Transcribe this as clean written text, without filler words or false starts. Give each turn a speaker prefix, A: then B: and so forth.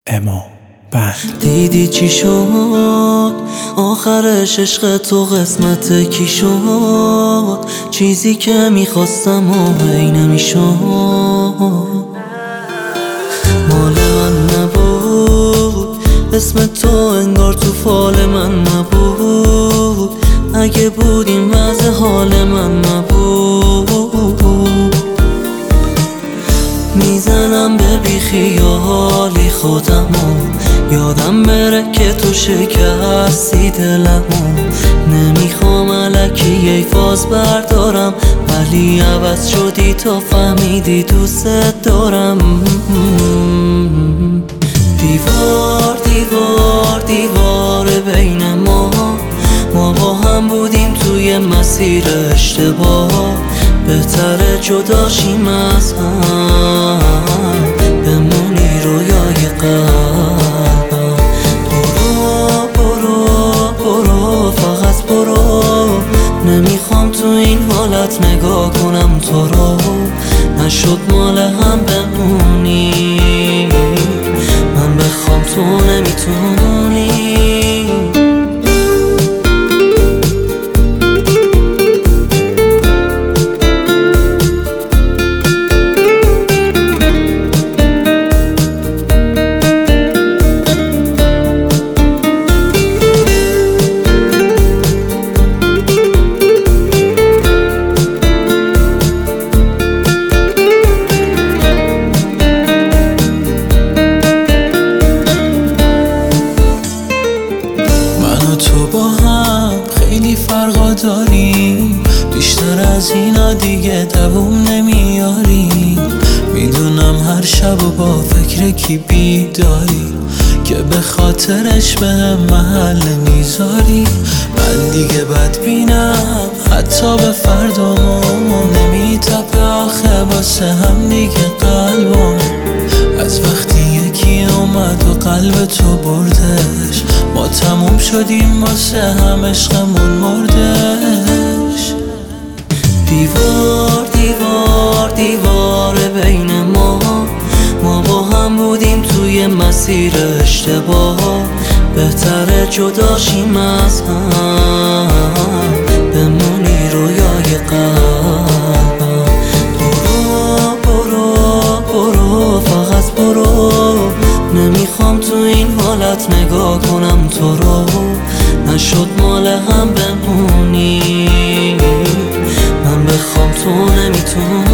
A: اما بند
B: دیدی چی شد آخرش؟ عشق تو قسمت کی شد؟ چیزی که میخواستم و هی نمیشد، مال من نبود، اسم تو انگار تو فال من نبود، اگه بود این وضع حال من نبود. میزنم به بیخیالی خودمو، یادم بره که تو شکستی دلمو، نمیخوام الکی ای فاز بردارم، ولی عوض شدی تا فهمیدی دوست دارم. دیوار دیوار دیوار بین ما با هم بودیم توی مسیر اشتباه، بهتره جدا شیم از هم، بمونی رویای قلبم. برو برو برو فقط برو، نمیخوام تو این حالت نگاه کنم تو رو، نشد مال هم بمونی، من بخوام تو نمیتونی.
C: تو با هم خیلی فرقا داریم، بیشتر از اینا دیگه دووم نمیاری. میدونم هر شب و با فکر کی بیداری، که به خاطرش بهم محل میذاری. من دیگه بدبینم حتی به فردامون، نمیتپه آخه واسه هم دیگه قلبم. از وقتی یکی اومد و قلب تو بردش، ما تموم شدیم واسه هم، عشقمون مردش.
B: دیوار دیوار دیوار بین ما با هم بودیم توی مسیر اشتباه، بهتره جدا شیم از هم، بمونی رویای قلبم. برو برو برو فقط برو، نمیخوام تو این حالت نگاه کنم تو رو، نشد مال هم بمونی، من بخوام تو نمیتونی.